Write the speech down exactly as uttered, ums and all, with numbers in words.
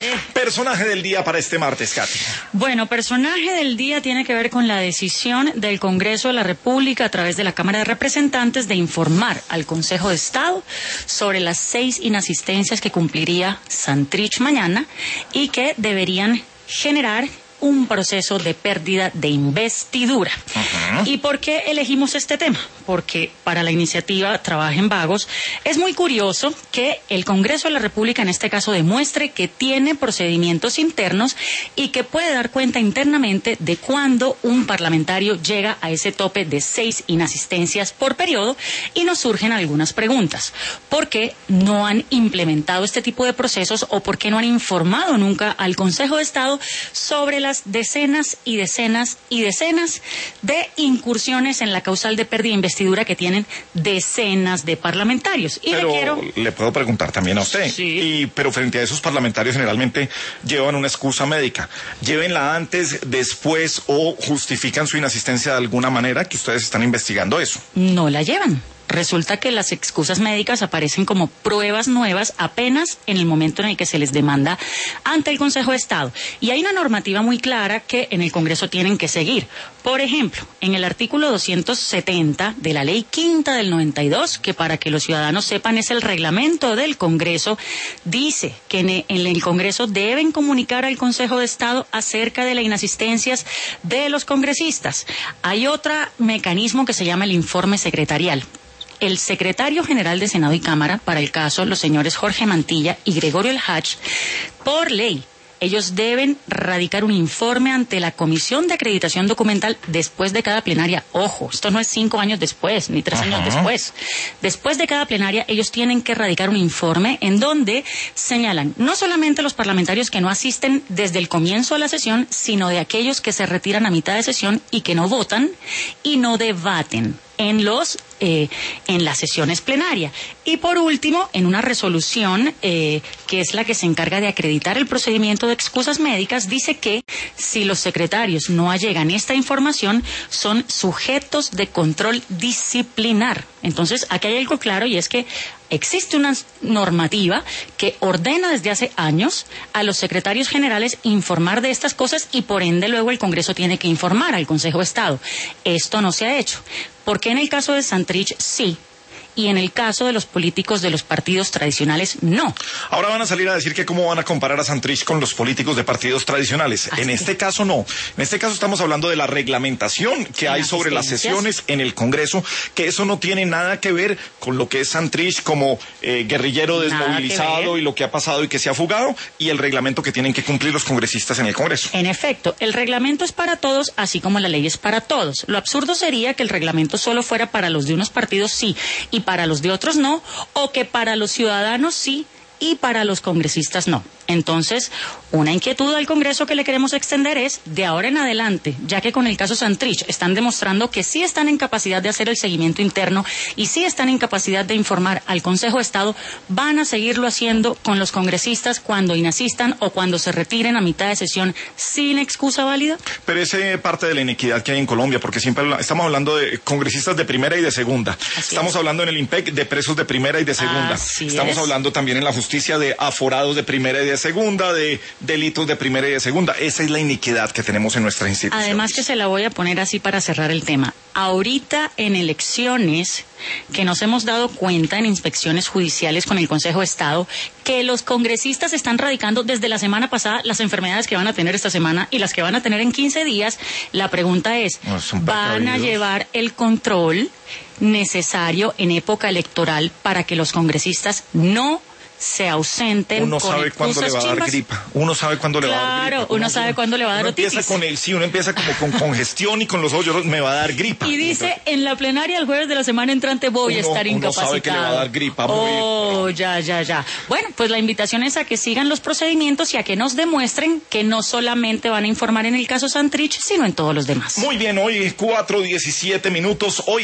Personaje del día para este martes, Katy. Bueno, personaje del día tiene que ver con la decisión del Congreso de la República a través de la Cámara de Representantes de informar al Consejo de Estado sobre las seis inasistencias que cumpliría Santrich mañana y que deberían generar un proceso de pérdida de investidura. Uh-huh. ¿Y por qué elegimos este tema? Porque para la iniciativa Trabajen Vagos es muy curioso que el Congreso de la República en este caso demuestre que tiene procedimientos internos y que puede dar cuenta internamente de cuándo un parlamentario llega a ese tope de seis inasistencias por periodo, y nos surgen algunas preguntas. ¿Por qué no han implementado este tipo de procesos o por qué no han informado nunca al Consejo de Estado sobre las decenas y decenas y decenas de incursiones en la causal de pérdida de investidura que tienen decenas de parlamentarios? Y pero le quiero... le puedo preguntar también a usted. Sí. Y, pero frente a esos parlamentarios generalmente llevan una excusa médica. Llévenla antes, después o justifican su inasistencia de alguna manera, que ustedes están investigando eso. No la llevan. Resulta que las excusas médicas aparecen como pruebas nuevas apenas en el momento en el que se les demanda ante el Consejo de Estado. Y hay una normativa muy clara que en el Congreso tienen que seguir. Por ejemplo, en el artículo doscientos setenta de la Ley Quinta del noventa y dos, que para que los ciudadanos sepan es el reglamento del Congreso, dice que en el Congreso deben comunicar al Consejo de Estado acerca de las inasistencias de los congresistas. Hay otro mecanismo que se llama el informe secretarial. El secretario general de Senado y Cámara, para el caso, los señores Jorge Mantilla y Gregorio El Hach, por ley, ellos deben radicar un informe ante la Comisión de Acreditación Documental después de cada plenaria. Ojo, esto no es cinco años después, ni tres Ajá. años después. Después de cada plenaria, ellos tienen que radicar un informe en donde señalan no solamente los parlamentarios que no asisten desde el comienzo de la sesión, sino de aquellos que se retiran a mitad de sesión y que no votan y no debaten en los eh, en las sesiones plenarias. Y por último, en una resolución eh, que es la que se encarga de acreditar el procedimiento de excusas médicas, dice que si los secretarios no allegan esta información, son sujetos de control disciplinar. Entonces, aquí hay algo claro, y es que existe una normativa que ordena desde hace años a los secretarios generales informar de estas cosas y por ende luego el Congreso tiene que informar al Consejo de Estado. Esto no se ha hecho. ¿Por qué en el caso de Santrich sí? Y en el caso de los políticos de los partidos tradicionales, no. Ahora van a salir a decir que cómo van a comparar a Santrich con los políticos de partidos tradicionales. Así en este es. caso no. En este caso estamos hablando de la reglamentación que hay sobre las sesiones en el Congreso, que eso no tiene nada que ver con lo que es Santrich como eh, guerrillero desmovilizado y lo que ha pasado y que se ha fugado, y el reglamento que tienen que cumplir los congresistas en el Congreso. En efecto, el reglamento es para todos, así como la ley es para todos. Lo absurdo sería que el reglamento solo fuera para los de unos partidos sí, y para los de otros no, o que para los ciudadanos sí y para los congresistas no. Entonces, una inquietud al Congreso que le queremos extender es, de ahora en adelante, ya que con el caso Santrich están demostrando que sí están en capacidad de hacer el seguimiento interno y sí están en capacidad de informar al Consejo de Estado, van a seguirlo haciendo con los congresistas cuando inasistan o cuando se retiren a mitad de sesión sin excusa válida. Pero esa es parte de la inequidad que hay en Colombia, porque siempre estamos hablando de congresistas de primera y de segunda. Así estamos es. hablando en el IMPEC de presos de primera y de segunda. Así estamos es. hablando también en la justicia de aforados de primera y de segunda, de delitos de primera y de segunda. Esa es la iniquidad que tenemos en nuestras instituciones. Además que se la voy a poner así para cerrar el tema. Ahorita en elecciones, que nos hemos dado cuenta en inspecciones judiciales con el Consejo de Estado, que los congresistas están radicando desde la semana pasada las enfermedades que van a tener esta semana y las que van a tener en quince días. La pregunta es, no, ¿van a llevar el control necesario en época electoral para que los congresistas no se ausenten? Uno sabe cuándo le va a dar chimbas. gripa. Uno sabe cuándo le claro, va a dar gripa. Claro, uno sabe cuándo le va a dar uno otitis. Empieza con el, sí, uno empieza como con congestión y con los ojos, me va a dar gripa. Y dice, entonces, en la plenaria el jueves de la semana entrante voy uno, a estar incapacitado. Uno sabe que le va a dar gripa. Oh, muy... ya, ya, ya. Bueno, pues la invitación es a que sigan los procedimientos y a que nos demuestren que no solamente van a informar en el caso Santrich, sino en todos los demás. Muy bien, hoy cuatro diecisiete minutos. Hoy